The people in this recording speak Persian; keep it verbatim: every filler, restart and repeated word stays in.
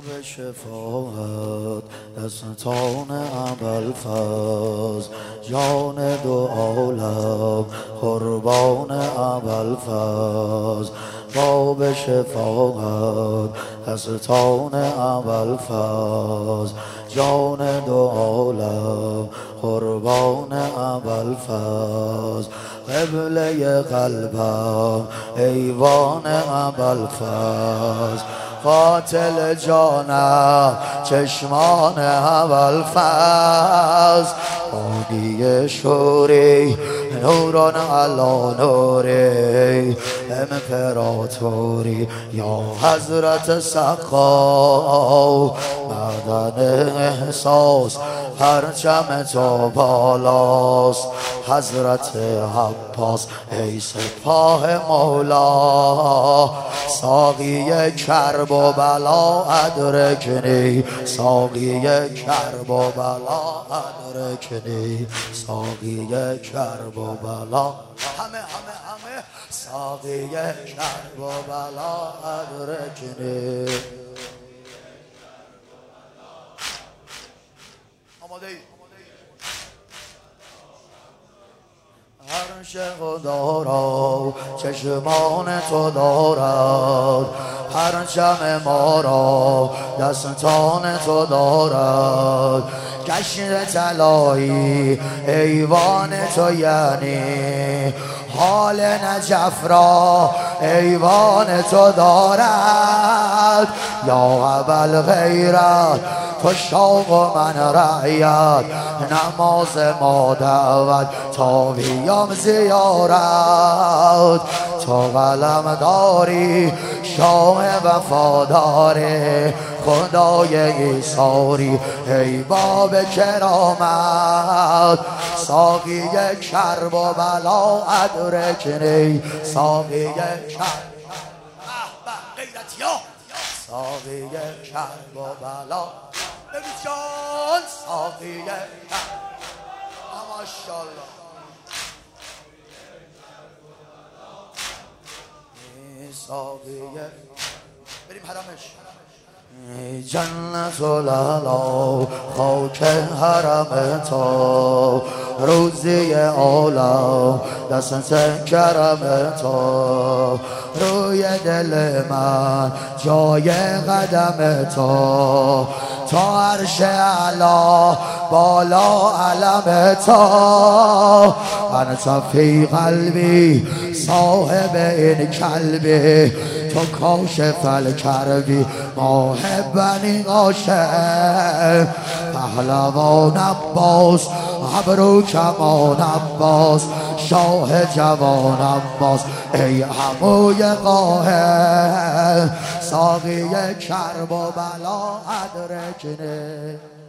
به شفاعت دستان ابوالفضل، جان دو عالم قربان ابوالفضل. باب شفاعت دستان ابوالفضل، جان دو عالم قربان ابوالفضل. قبله قلبم ایوان ابوالفضل، قاتل جانم چشمان ابوالفضل. بادی شوری نوران علا نوری، امپراتوری یا حضرت سقا. بدن احساس پرچم تو بالاست، حضرت عباس ای سپاه مولا. ساقی کرب و بلا ادرکنی، ساقی کرب و بلا ادرکنی، ساقی کرب و بلا. همه همه همه ساقی کرب و بلا ادرکنی. آماده ای؟ عرش خدا را چشمان تو دارد، پرچم ما را دستان تو دارد. گشت طلایی ایوان تو یعنی، حال نجف را ایوان تو دارد. یا ابوالغیرت تو شوق و من رعیت، نماز ما دعوت تا بیام زیارت. تو قلم داری شاه وفاداری، خدای ایثاری ای باب کرامت. ساقی کرب و بلا ادرکنی، ساقی کرب غیرتیا، ساقی کرب و بلا. ببین جان ساقی کرب، ماشاءالله. ساقی بریم حرمش. جنت العلا خاک حرم تو، روزی عالم دست کرم تو. روی دل من جای قدم تو، تا عرش اعلی بالا علم تو. انت فی قلبی صاحب این کلبی، تو کاشف الکربی محبنی عاشق. پهلوان عباس ابرو کمان عباس، شاه جوان عباس ای عموی قاهر. ساقی کرب و بلا ادرکنی.